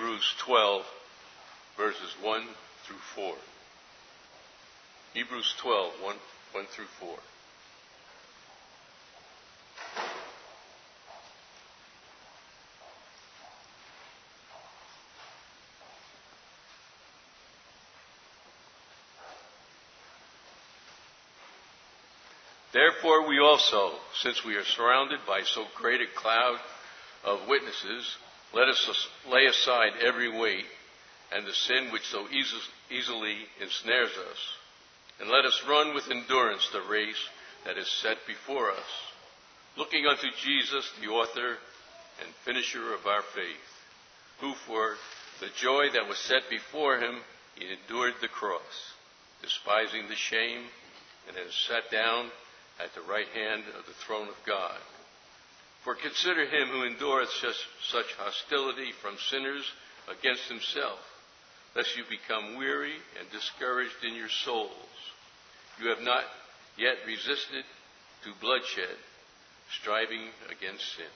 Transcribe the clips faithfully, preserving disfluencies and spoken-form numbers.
Hebrews twelve, verses one through four. Hebrews twelve, one, one through four. Therefore we also, since we are surrounded by so great a cloud of witnesses, let us lay aside every weight and the sin which so easily ensnares us, and let us run with endurance the race that is set before us, looking unto Jesus, the author and finisher of our faith, who for the joy that was set before him, he endured the cross, despising the shame, and has sat down at the right hand of the throne of God. For consider him who endureth such, such hostility from sinners against himself, lest you become weary and discouraged in your souls. You have not yet resisted to bloodshed, striving against sin.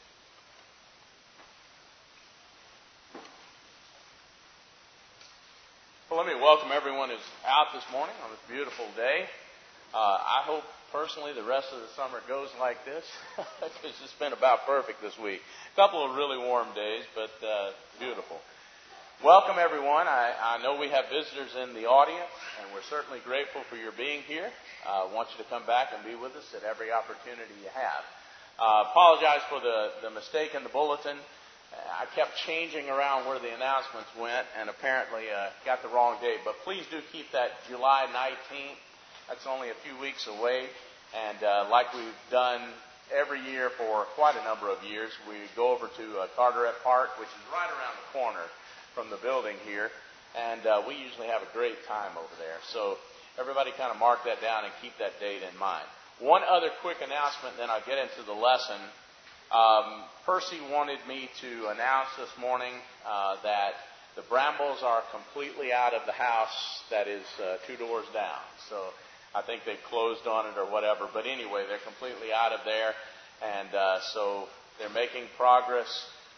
Well, let me welcome everyone who's out this morning on this beautiful day. Uh, I hope personally the rest of the summer goes like this, because it's been about perfect this week. A couple of really warm days, but uh, beautiful. Welcome, everyone. I, I know we have visitors in the audience, and we're certainly grateful for your being here. I uh, want you to come back and be with us at every opportunity you have. Uh, apologize for the, the mistake in the bulletin. I kept changing around where the announcements went, and apparently uh, got the wrong date. But please do keep that July nineteenth. That's only a few weeks away, and uh, like we've done every year for quite a number of years, we go over to uh, Carteret Park, which is right around the corner from the building here, and uh, we usually have a great time over there. So everybody kind of mark that down and keep that date in mind. One other quick announcement, then I'll get into the lesson. Um, Percy wanted me to announce this morning uh, that the Brambles are completely out of the house that is uh, two doors down. So I think they've closed on it or whatever. But anyway, they're completely out of there. And uh, so they're making progress.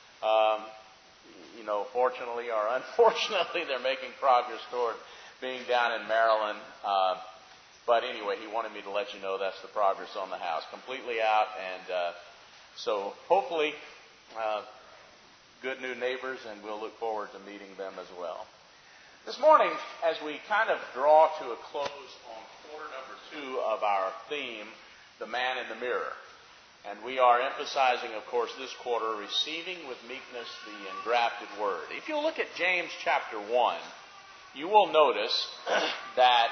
Um, you know, fortunately or unfortunately, they're making progress toward being down in Maryland. Uh, but anyway, he wanted me to let you know that's the progress on the house. Completely out. And uh, so hopefully uh, good new neighbors, and we'll look forward to meeting them as well. This morning, as we kind of draw to a close on quarter number two of our theme, The Man in the Mirror, and we are emphasizing, of course, this quarter, receiving with meekness the engrafted word. If you look at James chapter one, you will notice that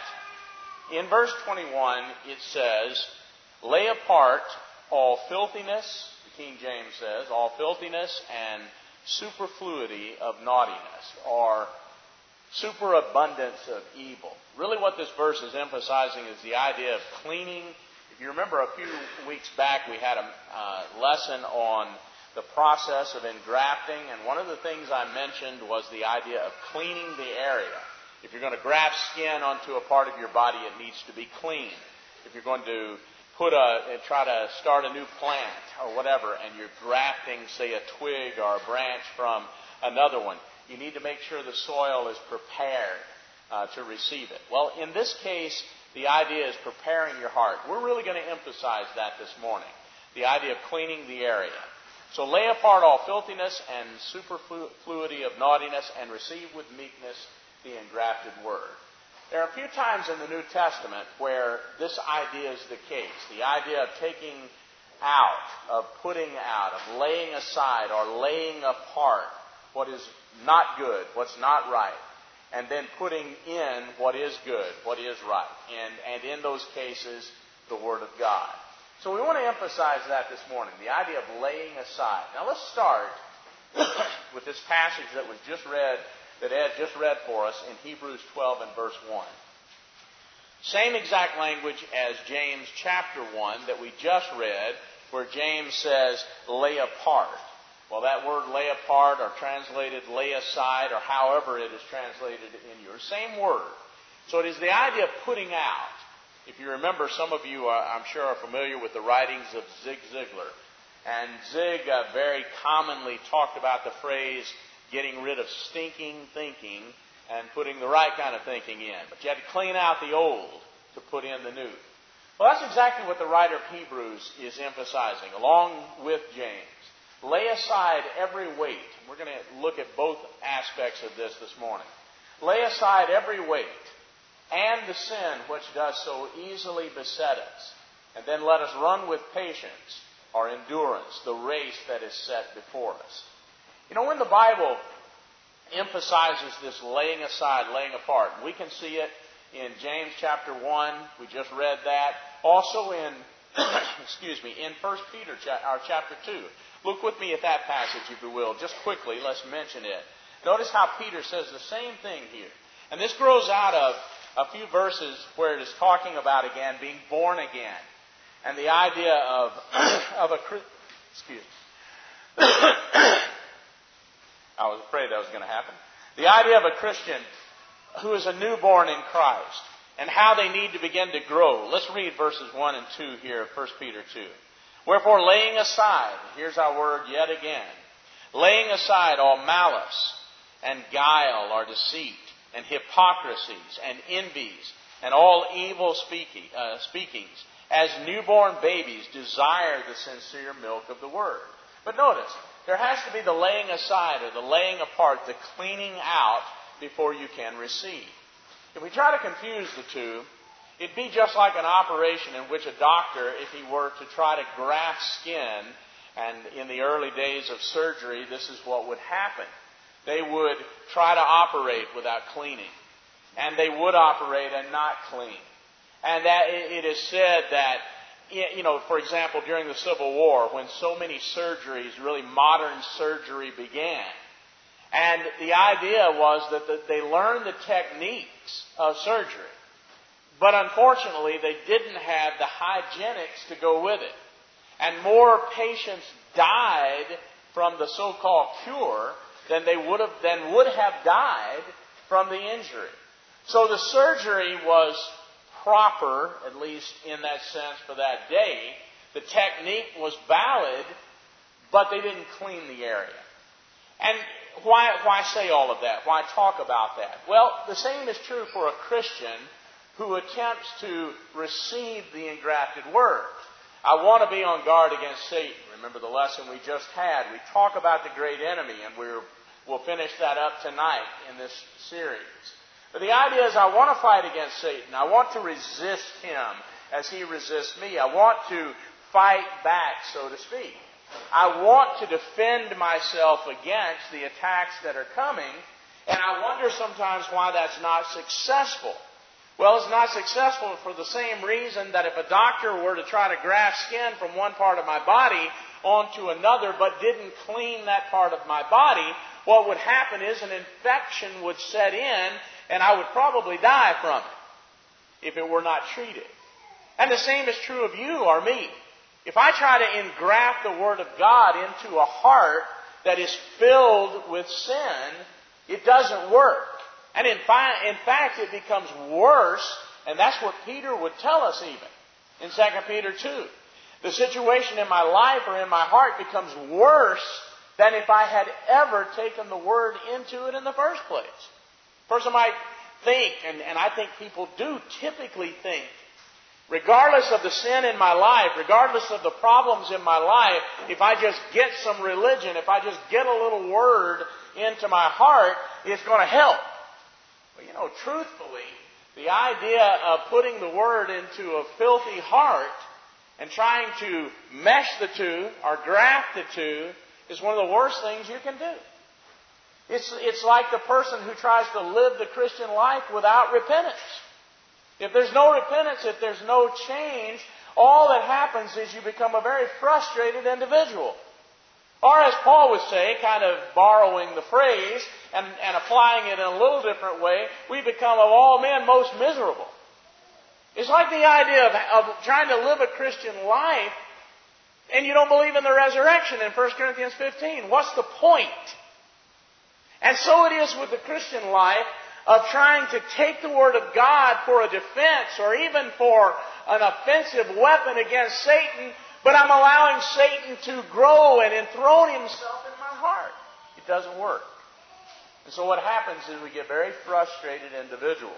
in verse twenty-one it says, lay apart all filthiness, the King James says, all filthiness and superfluity of naughtiness, or superabundance of evil. Really what this verse is emphasizing is the idea of cleaning. If you remember a few weeks back, we had a uh, lesson on the process of engrafting, and one of the things I mentioned was the idea of cleaning the area. If you're going to graft skin onto a part of your body, it needs to be clean. If you're going to put a, try to start a new plant or whatever, and you're grafting, say, a twig or a branch from another one, you need to make sure the soil is prepared uh, to receive it. Well, in this case, the idea is preparing your heart. We're really going to emphasize that this morning, the idea of cleaning the area. So lay apart all filthiness and superfluity of naughtiness, and receive with meekness the engrafted word. There are a few times in the New Testament where this idea is the case, the idea of taking out, of putting out, of laying aside or laying apart what is not good, what's not right, and then putting in what is good, what is right, and, and in those cases, the Word of God. So we want to emphasize that this morning, the idea of laying aside. Now let's start with this passage that was just read, that Ed just read for us in Hebrews twelve and verse one. Same exact language as James chapter one that we just read, where James says, lay apart. Well, that word lay apart, or translated lay aside, or however it is translated in your same word. So it is the idea of putting out. If you remember, some of you, are, I'm sure, are familiar with the writings of Zig Ziglar. And Zig uh, very commonly talked about the phrase, getting rid of stinking thinking and putting the right kind of thinking in. But you had to clean out the old to put in the new. Well, that's exactly what the writer of Hebrews is emphasizing, along with James. Lay aside every weight. We're going to look at both aspects of this this morning. Lay aside every weight and the sin which does so easily beset us. And then let us run with patience or endurance the race that is set before us. You know, when the Bible emphasizes this laying aside, laying apart, we can see it in James chapter one. We just read that. Also in, excuse me, in First Peter our chapter two. Look with me at that passage, if you will. Just quickly, let's mention it. Notice how Peter says the same thing here. And this grows out of a few verses where it is talking about, again, being born again. And the idea of, of a... Excuse me. I was afraid that was going to happen. The idea of a Christian who is a newborn in Christ and how they need to begin to grow. Let's read verses one and two here of First Peter two. Wherefore, laying aside, here's our word yet again, laying aside all malice and guile or deceit and hypocrisies and envies and all evil speaking, uh, speakings, as newborn babies desire the sincere milk of the word. But notice, there has to be the laying aside or the laying apart, the cleaning out before you can receive. If we try to confuse the two, it'd be just like an operation in which a doctor, if he were to try to graft skin, and in the early days of surgery, this is what would happen. They would try to operate without cleaning. And they would operate and not clean. And that it is said that, you know, for example, during the Civil War, when so many surgeries, really modern surgery began, and the idea was that they learned the techniques of surgery. But unfortunately, they didn't have the hygienics to go with it. And more patients died from the so-called cure than they would have than would have died from the injury. So the surgery was proper, at least in that sense for that day. The technique was valid, but they didn't clean the area. And why, why say all of that? Why talk about that? Well, the same is true for a Christian who attempts to receive the engrafted Word. I want to be on guard against Satan. Remember the lesson we just had. We talk about the great enemy, and we're, we'll finish that up tonight in this series. But the idea is I want to fight against Satan. I want to resist him as he resists me. I want to fight back, so to speak. I want to defend myself against the attacks that are coming, and I wonder sometimes why that's not successful. Well, it's not successful for the same reason that if a doctor were to try to graft skin from one part of my body onto another but didn't clean that part of my body, what would happen is an infection would set in and I would probably die from it if it were not treated. And the same is true of you or me. If I try to engraft the Word of God into a heart that is filled with sin, it doesn't work. And in, fi- in fact, it becomes worse, and that's what Peter would tell us even in Second Peter two. The situation in my life or in my heart becomes worse than if I had ever taken the Word into it in the first place. A person might think, and, and I think people do typically think, regardless of the sin in my life, regardless of the problems in my life, if I just get some religion, if I just get a little Word into my heart, it's going to help. But you know, truthfully, the idea of putting the Word into a filthy heart and trying to mesh the two or graft the two is one of the worst things you can do. It's, it's like the person who tries to live the Christian life without repentance. If there's no repentance, if there's no change, all that happens is you become a very frustrated individual. Or as Paul would say, kind of borrowing the phrase and, and applying it in a little different way, we become of all men most miserable. It's like the idea of, of trying to live a Christian life and you don't believe in the resurrection in First Corinthians fifteen. What's the point? And so it is with the Christian life of trying to take the Word of God for a defense or even for an offensive weapon against Satan, but I'm allowing Satan to grow and enthrone himself in my heart. It doesn't work. And so what happens is we get very frustrated individuals.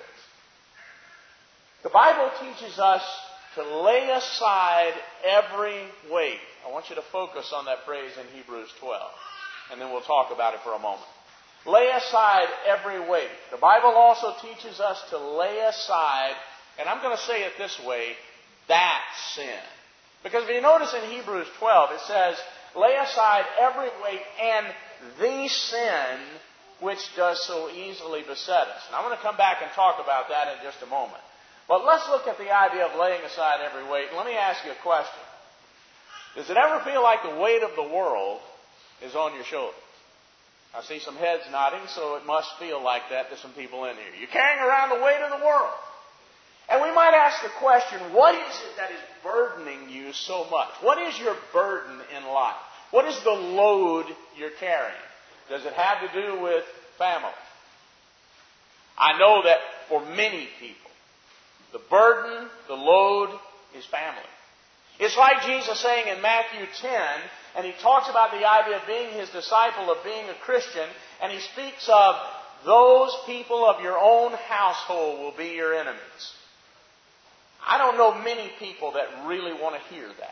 The Bible teaches us to lay aside every weight. I want you to focus on that phrase in Hebrews twelve, and then we'll talk about it for a moment. Lay aside every weight. The Bible also teaches us to lay aside, and I'm going to say it this way, that sin. Because if you notice in Hebrews twelve, it says, lay aside every weight and the sin which does so easily beset us. And I'm going to come back and talk about that in just a moment. But let's look at the idea of laying aside every weight. Let me ask you a question. Does it ever feel like the weight of the world is on your shoulders? I see some heads nodding, so it must feel like that to some people in here. You're carrying around the weight of the world. And we might ask the question, what is it that is burdening you so much? What is your burden in life? What is the load you're carrying? Does it have to do with family? I know that for many people, the burden, the load is family. It's like Jesus saying in Matthew ten, and he talks about the idea of being his disciple, of being a Christian, and he speaks of those people of your own household will be your enemies. I don't know many people that really want to hear that.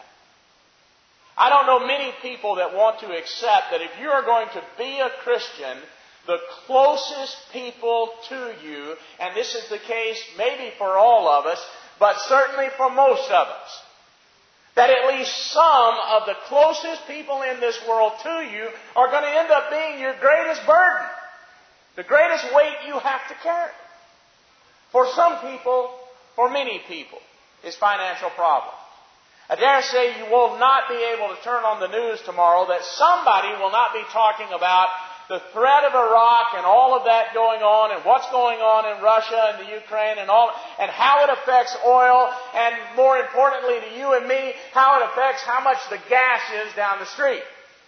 I don't know many people that want to accept that if you are going to be a Christian, the closest people to you, and this is the case maybe for all of us, but certainly for most of us, that at least some of the closest people in this world to you are going to end up being your greatest burden, the greatest weight you have to carry. For some people, for many people, is financial problems. I dare say you will not be able to turn on the news tomorrow that somebody will not be talking about the threat of Iraq and all of that going on and what's going on in Russia and the Ukraine and all, and how it affects oil, and more importantly to you and me, how it affects how much the gas is down the street.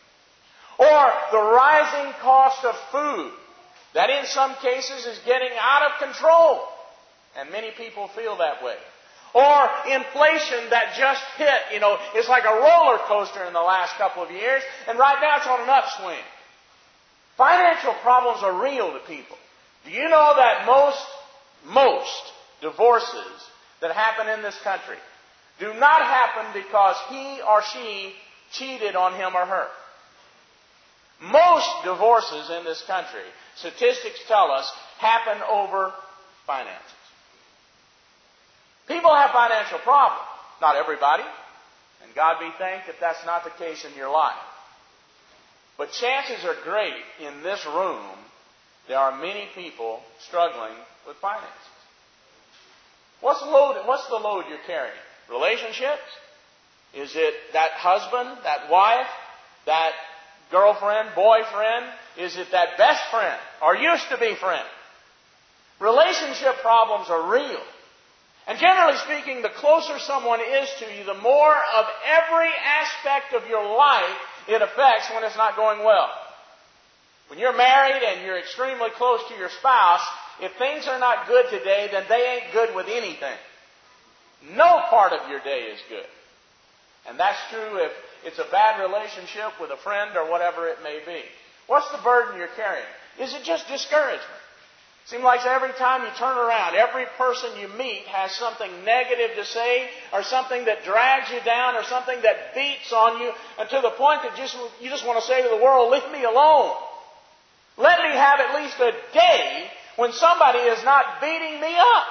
Or the rising cost of food that in some cases is getting out of control. And many people feel that way. Or inflation that just hit, you know, it's like a roller coaster in the last couple of years, and right now it's on an upswing. Financial problems are real to people. Do you know that most, most divorces that happen in this country do not happen because he or she cheated on him or her? Most divorces in this country, statistics tell us, happen over finances. People have financial problems. Not everybody. And God be thanked if that's not the case in your life. But chances are great in this room, there are many people struggling with finances. What's the load, what's the load you're carrying? Relationships? Is it that husband, that wife, that girlfriend, boyfriend? Is it that best friend or used to be friend? Relationship problems are real. And generally speaking, the closer someone is to you, the more of every aspect of your life it affects when it's not going well. When you're married and you're extremely close to your spouse, if things are not good today, then they ain't good with anything. No part of your day is good. And that's true if it's a bad relationship with a friend or whatever it may be. What's the burden you're carrying? Is it just discouragement? Seems like every time you turn around, every person you meet has something negative to say, or something that drags you down, or something that beats on you, and to the point that just, you just want to say to the world, leave me alone. Let me have at least a day when somebody is not beating me up.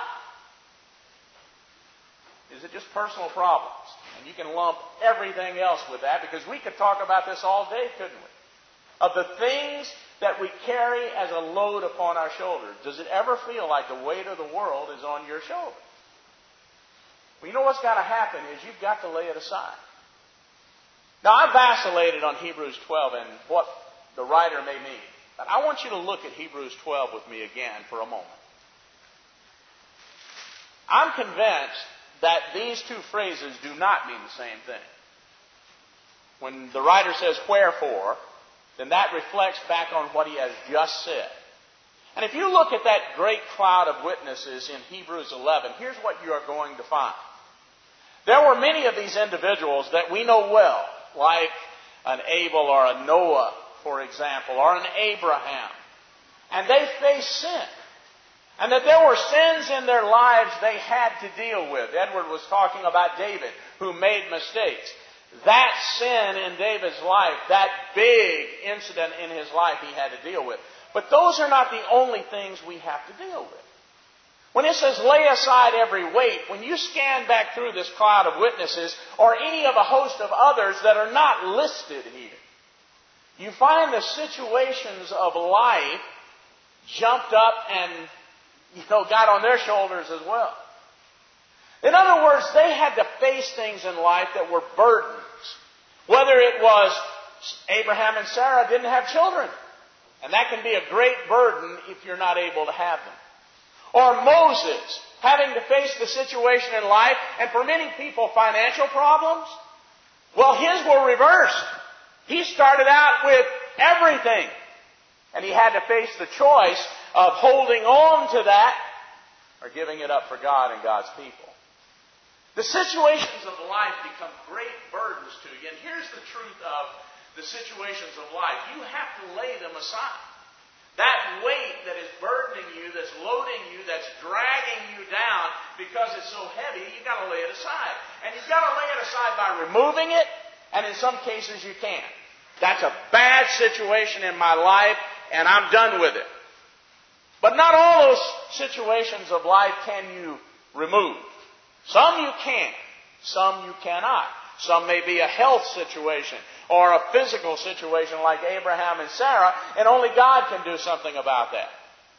Is it just personal problems? And you can lump everything else with that, because we could talk about this all day, couldn't we? Of the things that we carry as a load upon our shoulders. Does it ever feel like the weight of the world is on your shoulders? Well, you know what's got to happen is you've got to lay it aside. Now, I vacillated on Hebrews twelve and what the writer may mean. But I want you to look at Hebrews twelve with me again for a moment. I'm convinced that these two phrases do not mean the same thing. When the writer says, wherefore, then that reflects back on what he has just said. And if you look at that great cloud of witnesses in Hebrews eleven, here's what you are going to find. There were many of these individuals that we know well, like an Abel or a Noah, for example, or an Abraham, And they faced sin. And that there were sins in their lives they had to deal with. Edward was talking about David, who made mistakes. That sin in David's life, that big incident in his life he had to deal with. But those are not the only things we have to deal with. When it says lay aside every weight, when you scan back through this cloud of witnesses, or any of a host of others that are not listed here, you find the situations of life jumped up and, you know, got on their shoulders as well. In other words, they had to face things in life that were burdens. Whether it was Abraham and Sarah didn't have children. And that can be a great burden if you're not able to have them. Or Moses, having to face the situation in life, and for many people, financial problems. Well, his were reversed. He started out with everything. And he had to face the choice of holding on to that or giving it up for God and God's people. The situations of life become great burdens to you. And here's the truth of the situations of life. You have to lay them aside. That weight that is burdening you, that's loading you, that's dragging you down because it's so heavy, you've got to lay it aside. And you've got to lay it aside by removing it, and in some cases you can't. That's a bad situation in my life, and I'm done with it. But not all those situations of life can you remove. Some you can, some you cannot. Some may be a health situation or a physical situation like Abraham and Sarah, and only God can do something about that.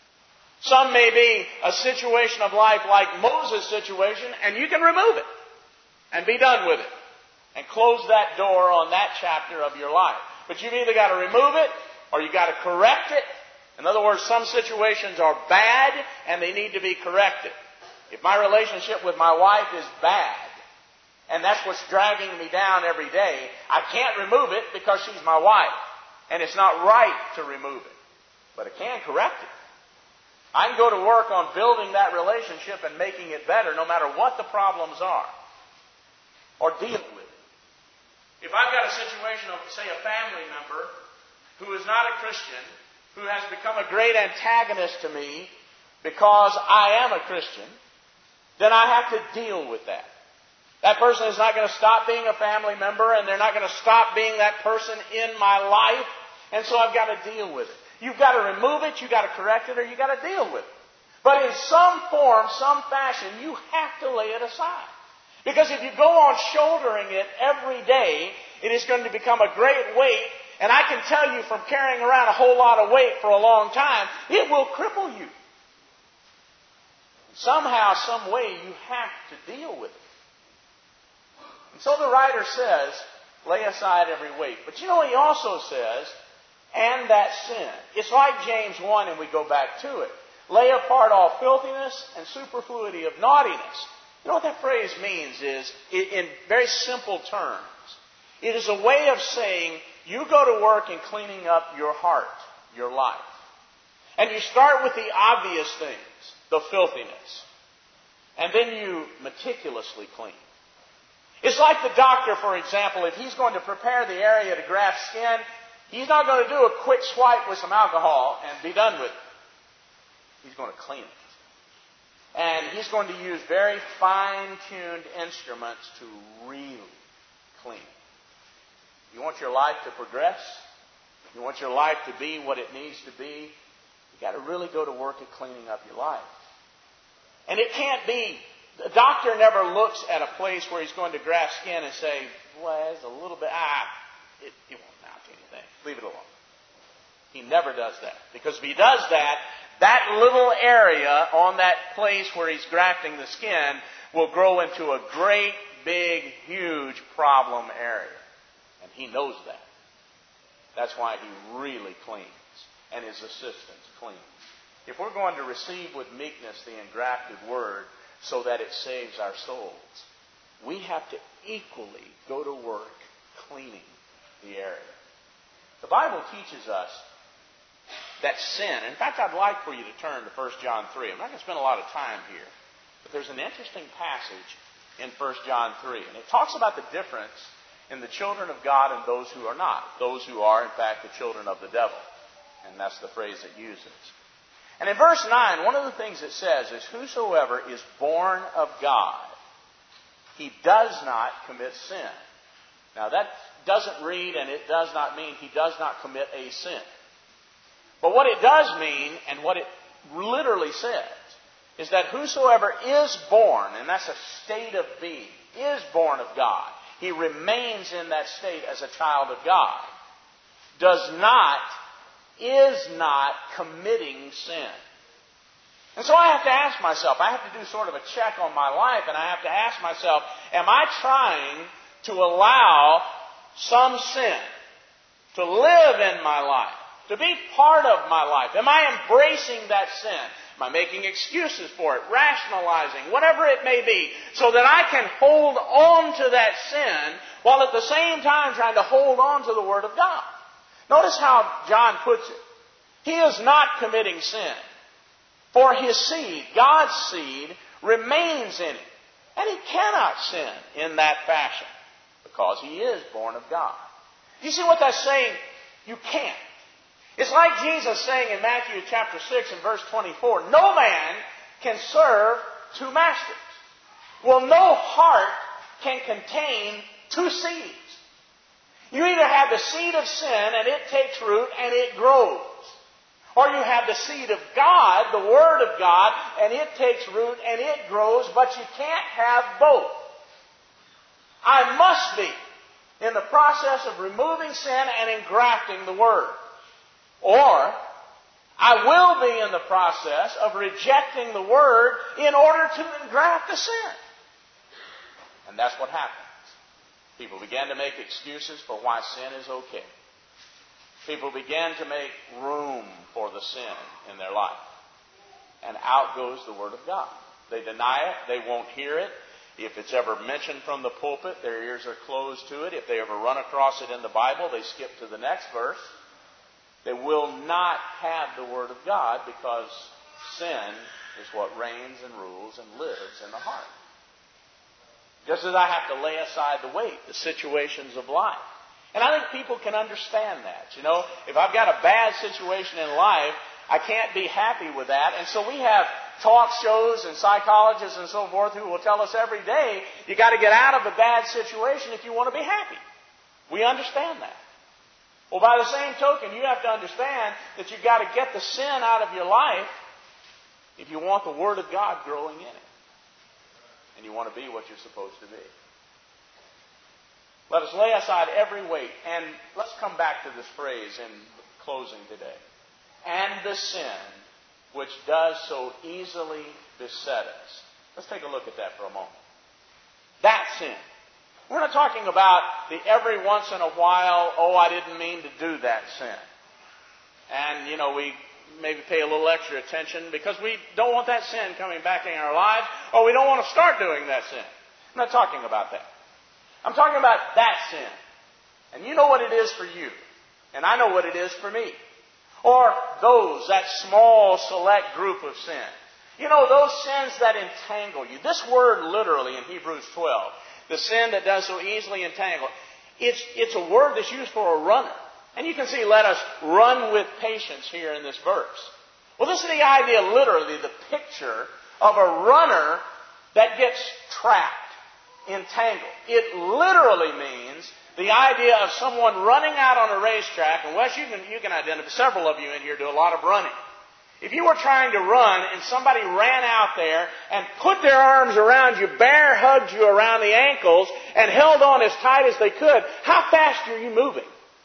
Some may be a situation of life like Moses' situation, and you can remove it and be done with it and close that door on that chapter of your life. But you've either got to remove it or you've got to correct it. In other words, some situations are bad and they need to be corrected. If my relationship with my wife is bad, and that's what's dragging me down every day, I can't remove it because she's my wife. And it's not right to remove it. But I can correct it. I can go to work on building that relationship and making it better no matter what the problems are. Or deal with it. If I've got a situation of, say, a family member who is not a Christian, who has become a great antagonist to me because I am a Christian, then I have to deal with that. That person is not going to stop being a family member, and they're not going to stop being that person in my life, and so I've got to deal with it. You've got to remove it, you've got to correct it, or you've got to deal with it. But in some form, some fashion, you have to lay it aside. Because if you go on shouldering it every day, it is going to become a great weight, and I can tell you from carrying around a whole lot of weight for a long time, it will cripple you. Somehow, some way, you have to deal with it. And so the writer says, lay aside every weight. But you know, he also says, and that sin. It's like James one, and we go back to it. Lay apart all filthiness and superfluity of naughtiness. You know what that phrase means is, in very simple terms, it is a way of saying, you go to work in cleaning up your heart, your life. And you start with the obvious things, the filthiness. And then you meticulously clean. It's like the doctor, for example, if he's going to prepare the area to graft skin, he's not going to do a quick swipe with some alcohol and be done with it. He's going to clean it. And he's going to use very fine-tuned instruments to really clean. You want your life to progress? You want your life to be what it needs to be? You've got to really go to work at cleaning up your life. And it can't be... The doctor never looks at a place where he's going to graft skin and say, well, it's a little bit, ah, it, it won't amount to anything. Leave it alone. He never does that. Because if he does that, that little area on that place where he's grafting the skin will grow into a great, big, huge problem area. And he knows that. That's why he really cleans. And his assistants clean. If we're going to receive with meekness the engrafted word, so that it saves our souls, we have to equally go to work cleaning the area. The Bible teaches us that sin, in fact, I'd like for you to turn to First John three. I'm not going to spend a lot of time here, but there's an interesting passage in First John three, and it talks about the difference in the children of God and those who are not, those who are, in fact, the children of the devil. And that's the phrase it uses. And in verse nine, one of the things it says is, whosoever is born of God, he does not commit sin. Now that doesn't read, and it does not mean he does not commit a sin. But what it does mean, and what it literally says, is that whosoever is born, and that's a state of being, is born of God, he remains in that state as a child of God, does not, is not committing sin. And so I have to ask myself, I have to do sort of a check on my life, and I have to ask myself, am I trying to allow some sin to live in my life, to be part of my life? Am I embracing that sin? Am I making excuses for it, rationalizing, whatever it may be, so that I can hold on to that sin while at the same time trying to hold on to the Word of God? Notice how John puts it. He is not committing sin, for his seed, God's seed, remains in him. And he cannot sin in that fashion because he is born of God. Do you see what that's saying? You can't. It's like Jesus saying in Matthew chapter six and verse twenty-four, no man can serve two masters. Well, no heart can contain two seeds. You either have the seed of sin and it takes root and it grows. Or you have the seed of God, the Word of God, and it takes root and it grows, but you can't have both. I must be in the process of removing sin and engrafting the Word. Or I will be in the process of rejecting the Word in order to engraft the sin. And that's what happens. People begin to make excuses for why sin is okay. People begin to make room for the sin in their life. And out goes the Word of God. They deny it. They won't hear it. If it's ever mentioned from the pulpit, their ears are closed to it. If they ever run across it in the Bible, they skip to the next verse. They will not have the Word of God because sin is what reigns and rules and lives in the heart. Just as I have to lay aside the weight, the situations of life. And I think people can understand that. You know, if I've got a bad situation in life, I can't be happy with that. And so we have talk shows and psychologists and so forth who will tell us every day, you got to get out of a bad situation if you want to be happy. We understand that. Well, by the same token, you have to understand that you've got to get the sin out of your life if you want the Word of God growing in it. And you want to be what you're supposed to be. Let us lay aside every weight. And let's come back to this phrase in closing today. And the sin which does so easily beset us. Let's take a look at that for a moment. That sin. We're not talking about the every once in a while, oh, I didn't mean to do that sin. And, you know, we maybe pay a little extra attention because we don't want that sin coming back in our lives, or we don't want to start doing that sin. I'm not talking about that. I'm talking about that sin. And you know what it is for you. And I know what it is for me. Or those, that small select group of sins. You know, those sins that entangle you. This word literally in Hebrews twelve, the sin that does so easily entangle, it's, it's a word that's used for a runner. And you can see, let us run with patience here in this verse. Well, this is the idea, literally, the picture of a runner that gets trapped, entangled. It literally means the idea of someone running out on a racetrack. And Wes, you can, you can identify, several of you in here do a lot of running. If you were trying to run and somebody ran out there and put their arms around you, bear hugged you around the ankles, and held on as tight as they could, how fast are you moving?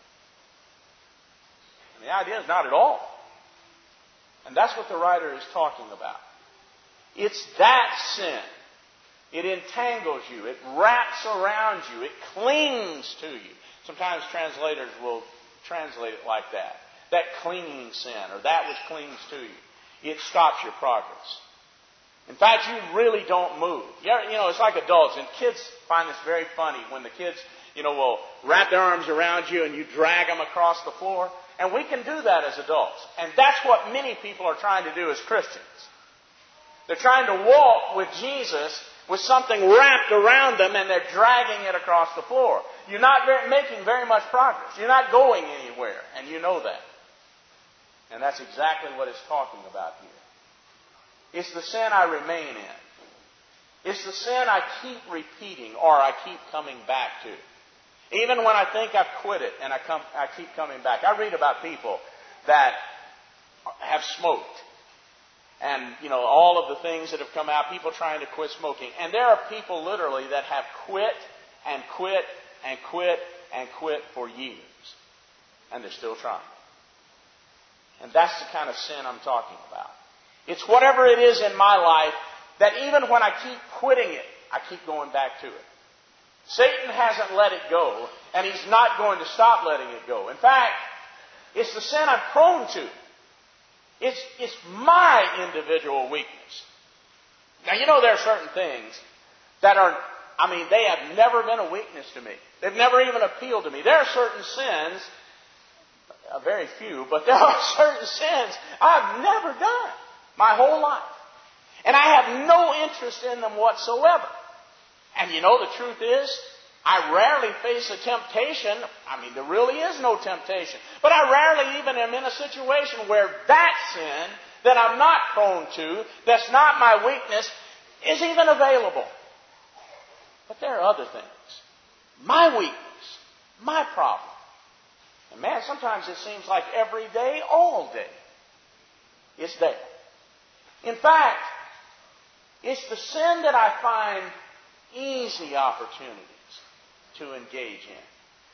The idea is not at all. And that's what the writer is talking about. It's that sin. It entangles you. It wraps around you. It clings to you. Sometimes translators will translate it like that. That clinging sin, or that which clings to you. It stops your progress. In fact, you really don't move. You know, it's like adults, and kids find this very funny when the kids, you know, will wrap their arms around you and you drag them across the floor. And we can do that as adults. And that's what many people are trying to do as Christians. They're trying to walk with Jesus with something wrapped around them, and they're dragging it across the floor. You're not very, making very much progress. You're not going anywhere, and you know that. And that's exactly what it's talking about here. It's the sin I remain in. It's the sin I keep repeating or I keep coming back to. Even when I think I've quit it and I, come, I keep coming back. I read about people that have smoked. And, you know, all of the things that have come out, people trying to quit smoking. And there are people literally that have quit and quit and quit and quit for years. And they're still trying. And that's the kind of sin I'm talking about. It's whatever it is in my life that even when I keep quitting it, I keep going back to it. Satan hasn't let it go, and he's not going to stop letting it go. In fact, it's the sin I'm prone to. It's, it's my individual weakness. Now, you know there are certain things that are, I mean, they have never been a weakness to me. They've never even appealed to me. There are certain sins, uh, very few, but there are certain sins I've never done my whole life. And I have no interest in them whatsoever. And you know, the truth is, I rarely face a temptation. I mean, there really is no temptation. But I rarely even am in a situation where that sin that I'm not prone to, that's not my weakness, is even available. But there are other things. My weakness. My problem. And man, sometimes it seems like every day, all day, it's there. In fact, it's the sin that I find easy opportunities to engage in.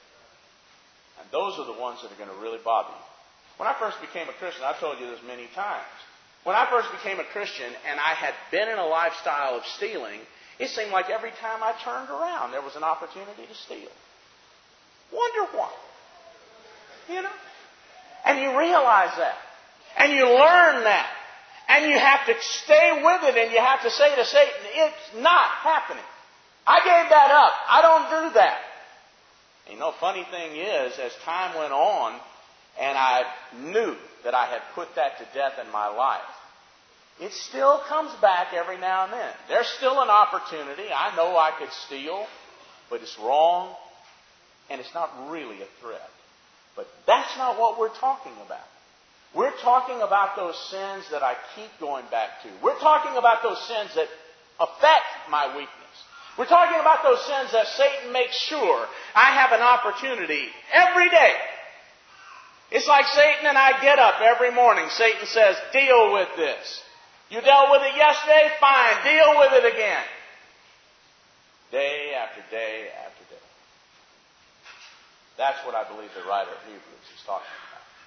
And those are the ones that are going to really bother you. When I first became a Christian, I've told you this many times. When I first became a Christian and I had been in a lifestyle of stealing, it seemed like every time I turned around, there was an opportunity to steal. Wonder why. You know? And you realize that. And you learn that. And you have to stay with it and you have to say to Satan, it's not happening. I gave that up. I don't do that. And you know, funny thing is, as time went on, and I knew that I had put that to death in my life, it still comes back every now and then. There's still an opportunity. I know I could steal, but it's wrong, and it's not really a threat. But that's not what we're talking about. We're talking about those sins that I keep going back to. We're talking about those sins that affect my weakness. We're talking about those sins that Satan makes sure I have an opportunity every day. It's like Satan and I get up every morning. Satan says, deal with this. You dealt with it yesterday? Fine, deal with it again. Day after day after day. That's what I believe the writer of Hebrews is talking about.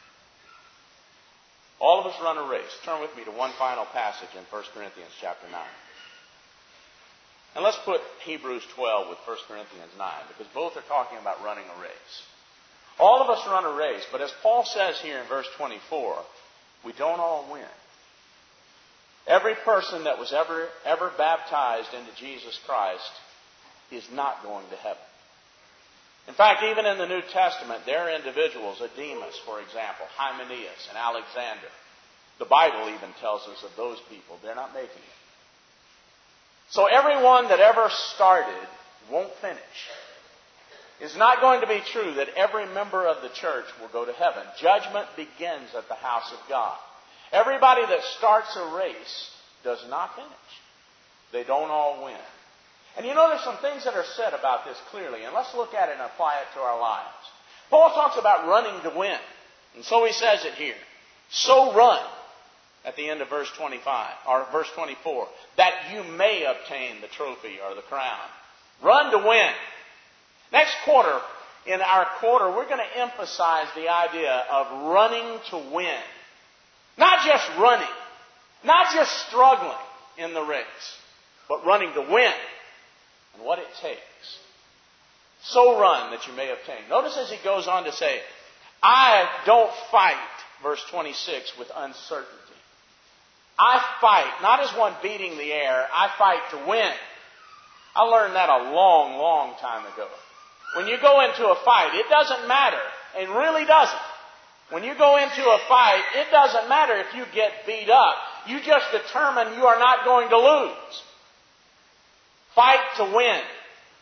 All of us run a race. Turn with me to one final passage in First Corinthians chapter nine. And let's put Hebrews twelve with First Corinthians nine, because both are talking about running a race. All of us run a race, but as Paul says here in verse twenty-four, we don't all win. Every person that was ever, ever baptized into Jesus Christ is not going to heaven. In fact, even in the New Testament, there are individuals, Demas, for example, Hymenaeus and Alexander. The Bible even tells us of those people. They're not making it. So everyone that ever started won't finish. It's not going to be true that every member of the church will go to heaven. Judgment begins at the house of God. Everybody that starts a race does not finish. They don't all win. And you know, there's some things that are said about this clearly, and let's look at it and apply it to our lives. Paul talks about running to win, and so he says it here. So run, at the end of verse twenty-five, or verse twenty-four, that you may obtain the trophy or the crown. Run to win. Next quarter, in our quarter, we're going to emphasize the idea of running to win. Not just running, not just struggling in the race, but running to win. And what it takes. So run that you may obtain. Notice as he goes on to say, I don't fight, verse twenty-six, with uncertainty. I fight, not as one beating the air, I fight to win. I learned that a long, long time ago. When you go into a fight, it doesn't matter. It really doesn't. When you go into a fight, it doesn't matter if you get beat up. You just determine you are not going to lose. Fight to win.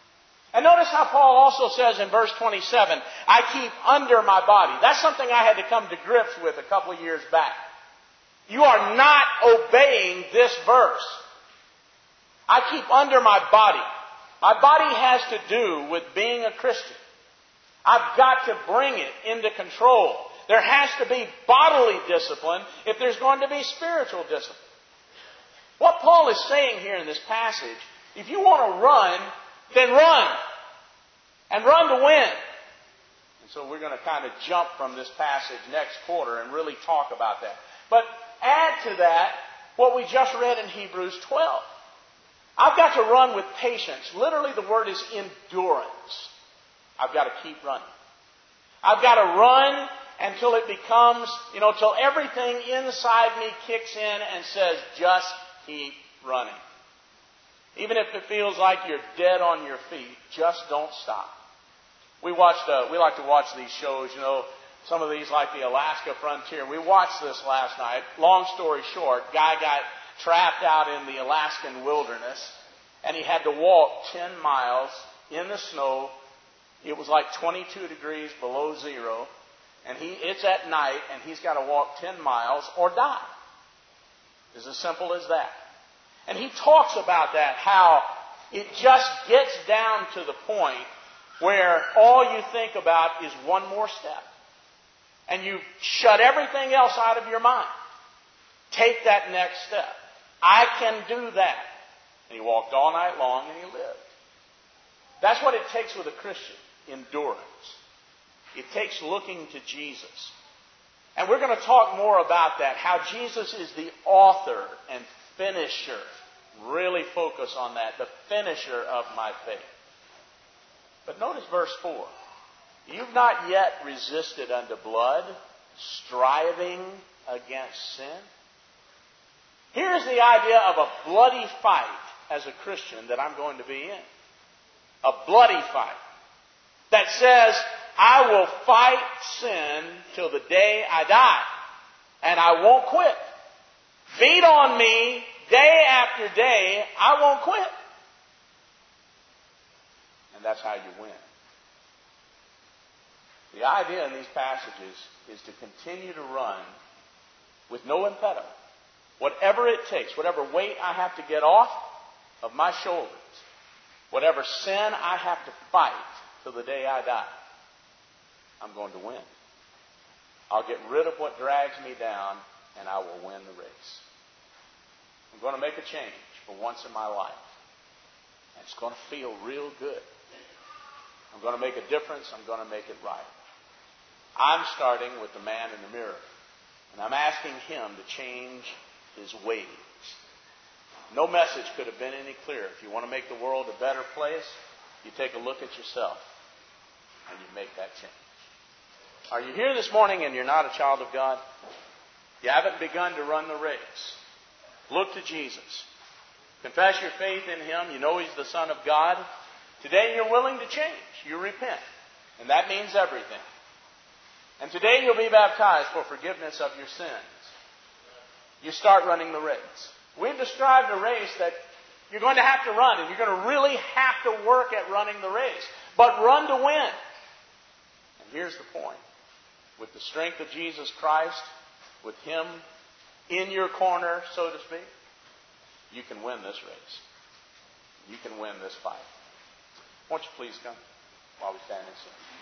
And notice how Paul also says in verse twenty-seven, I keep under my body. That's something I had to come to grips with a couple of years back. You are not obeying this verse. I keep under my body. My body has to do with being a Christian. I've got to bring it into control. There has to be bodily discipline if there's going to be spiritual discipline. What Paul is saying here in this passage, if you want to run, then run. And run to win. And so we're going to kind of jump from this passage next quarter and really talk about that. But add to that what we just read in Hebrews twelve. I've got to run with patience. Literally the word is endurance. I've got to keep running. I've got to run until it becomes, you know, till everything inside me kicks in and says, just keep running. Even if it feels like you're dead on your feet, just don't stop. We watched, uh, we like to watch these shows, you know, some of these like the Alaska Frontier. We watched this last night. Long story short, guy got trapped out in the Alaskan wilderness, and he had to walk ten miles in the snow. It was like twenty-two degrees below zero, and he it's at night, and he's got to walk ten miles or die. It's as simple as that. And he talks about that, how it just gets down to the point where all you think about is one more step. And you shut everything else out of your mind. Take that next step. I can do that. And he walked all night long and he lived. That's what it takes with a Christian. Endurance. It takes looking to Jesus. And we're going to talk more about that. How Jesus is the author and finisher. Really focus on that. The finisher of my faith. But notice verse four. You've not yet resisted unto blood, striving against sin. Here's the idea of a bloody fight as a Christian that I'm going to be in. A bloody fight that says, I will fight sin till the day I die. And I won't quit. Beat on me day after day, I won't quit. And that's how you win. The idea in these passages is to continue to run with no impediment. Whatever it takes, whatever weight I have to get off of my shoulders, whatever sin I have to fight till the day I die, I'm going to win. I'll get rid of what drags me down, and I will win the race. I'm going to make a change for once in my life. And it's going to feel real good. I'm going to make a difference. I'm going to make it right. I'm starting with the man in the mirror. And I'm asking him to change his ways. No message could have been any clearer. If you want to make the world a better place, you take a look at yourself and you make that change. Are you here this morning and you're not a child of God? You haven't begun to run the race. Look to Jesus. Confess your faith in Him. You know He's the Son of God. Today you're willing to change. You repent. And that means everything. And today you'll be baptized for forgiveness of your sins. You start running the race. We've described a race that you're going to have to run, and you're going to really have to work at running the race. But run to win. And here's the point. With the strength of Jesus Christ, with Him in your corner, so to speak, you can win this race. You can win this fight. Won't you please come while we stand and sing?